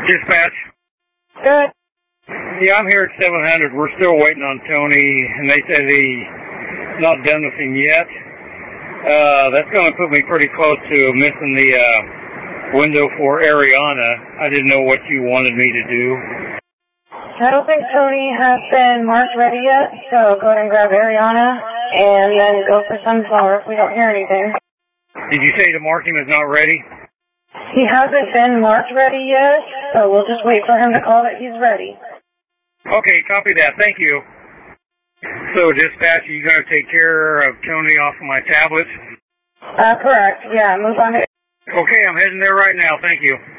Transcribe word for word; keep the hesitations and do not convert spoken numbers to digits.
Dispatch. Good. Yeah, I'm here at seven hundred. We're still waiting on Tony, and they said he's not done with him yet. Uh, that's going to put me pretty close to missing the uh, window for Ariana. I didn't know what you wanted me to do. I don't think Tony has been marked ready yet, so go ahead and grab Ariana, and then go for Sunflower if we don't hear anything. Did you say to mark him is not ready? He hasn't been marked ready yet, so we'll just wait for him to call that he's ready. Okay, copy that. Thank you. So, dispatch, are you going to take care of Tony off of my tablet? Uh, correct. Yeah, move on to... Okay, I'm heading there right now. Thank you.